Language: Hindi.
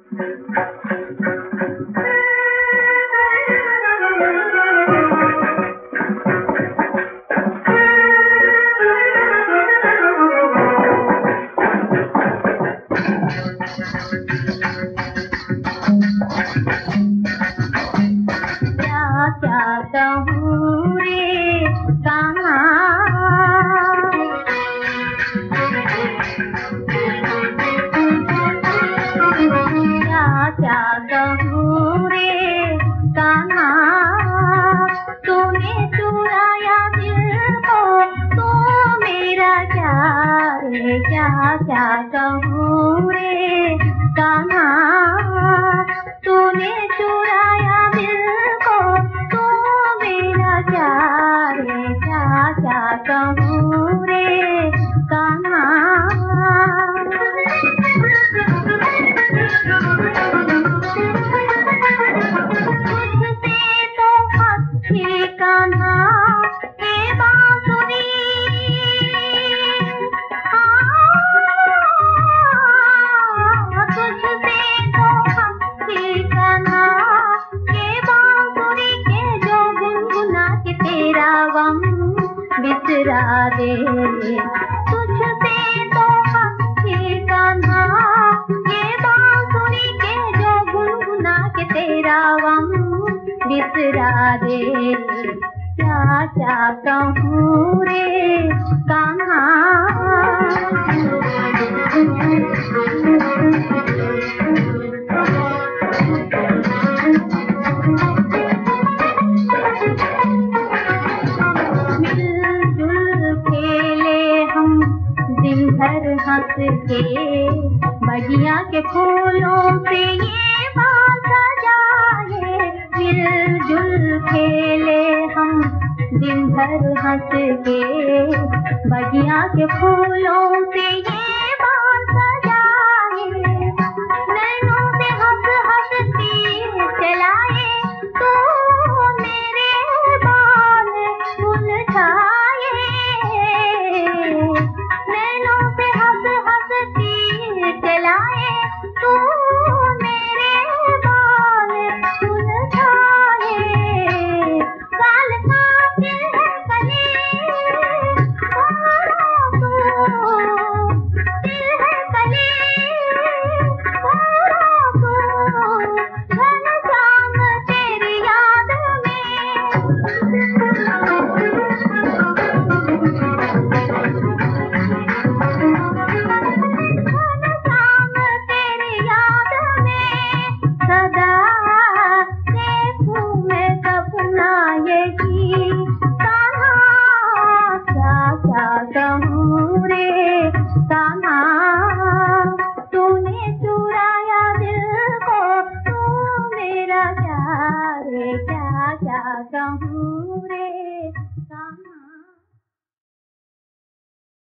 कहूँ रे कहाँ क्या कहूँ रे कहाँ तूने चुराया दिल को तो मेरा क्या रे क्या क्या कहूँ रे कहाँ तूने चुराया दिल को तो मेरा क्या रे क्या क्या कहूँ रे कहाँ बिसरा दे तुझसे तो हंसी कान्हा ये बांसुरी के जो गुनगुना के तेरा गम बिसरा दे क्या क्या कहूँ रे कान्हा दिन भर हंस के बगिया के फूलों से ये बात सजाए मिलजुल खेले हम दिन भर हंस के बगिया के फूलों से ये बात सजाए नैनों से हंस हंस तीर चलाए तो मेरे बाल उलझाए चलाए तू मेरे बाल उलझाए काल का दिल है कली तू दिल है कली तू घनश्याम तेरी याद कहूँ रे कान्हा तूने चुराया दिल को तू मेरा क्या रे क्या क्या कहूँ